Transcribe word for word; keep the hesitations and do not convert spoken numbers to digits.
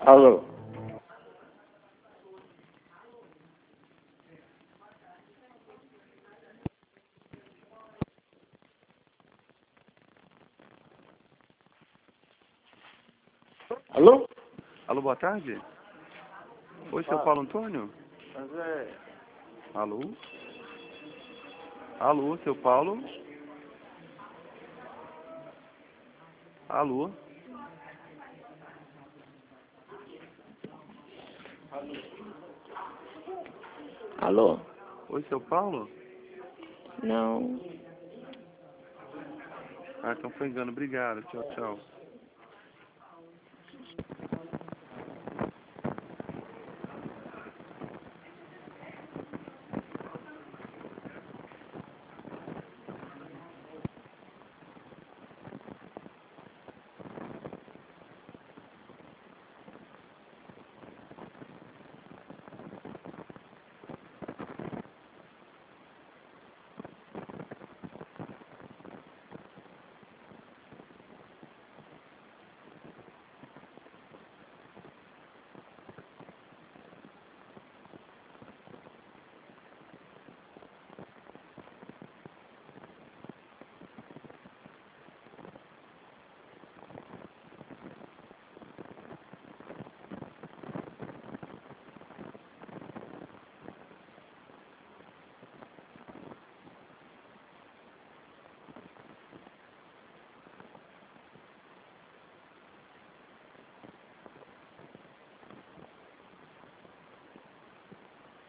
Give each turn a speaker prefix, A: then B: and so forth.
A: Alô? Alô?
B: Alô, boa tarde. Oi, seu Paulo Antônio?
A: Mas é...
B: Alô? Alô, seu Paulo? Alô?
C: Alô?
B: Oi, seu Paulo?
C: Não.
B: Ah, então foi engano. Obrigado. Tchau, tchau.